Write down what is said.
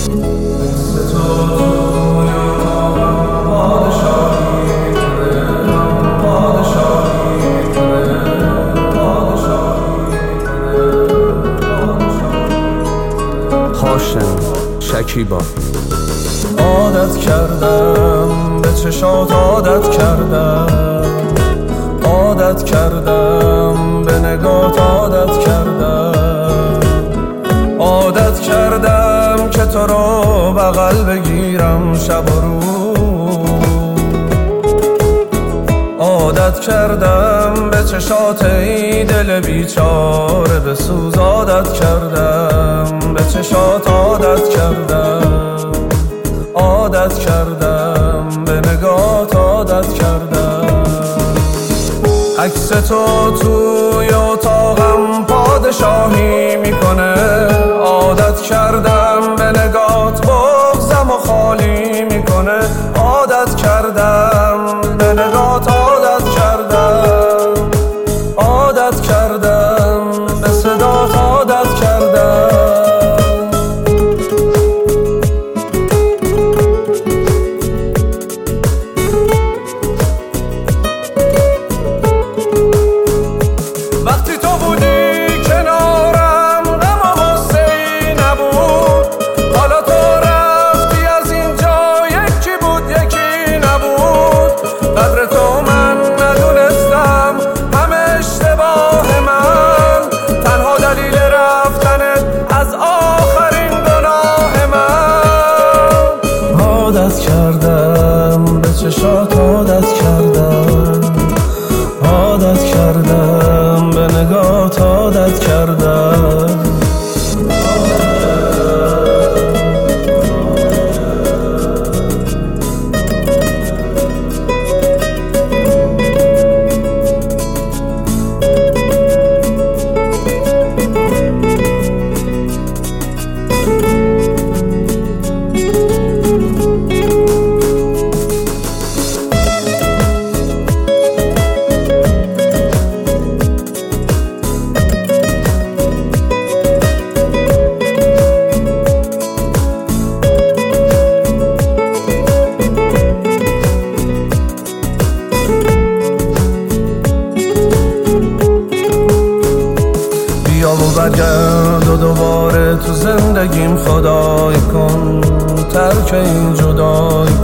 هاشم شکیبا. عادت کردم به چشات، عادت کردم، عادت کردم به نگات، عادت کردم، عادت کردم که تو رو بغل بگیرم شب و روز، عادت کردم به چشات ای دل بیچاره بسوز، عادت کردم به چشات، عادت کردم، عادت کردم به نگات، عادت کردم. عکس تو توی اتاقم پادشاهی میکنه، عادت کردم به نگات بغضم و خالی میکنه، عادت کردم به نگات، عادت کردم، عادت کردم به صدات، عادت کردم. وقتی تو بودی کنارم غم و غصه‌ای نبود، حالا تو رفتی از اینجا یکی بود یکی نبود، قدر تو من ندونستم همه اشتباه من، تنها دلیل رفتنت از آخرین گناه من. عادت کردم به چشات، عادت کردم، عادت کردم به نگات، عادت کردم. بیا و برگرد و دوباره تو زندگیم خدای کن، ترک این جدایی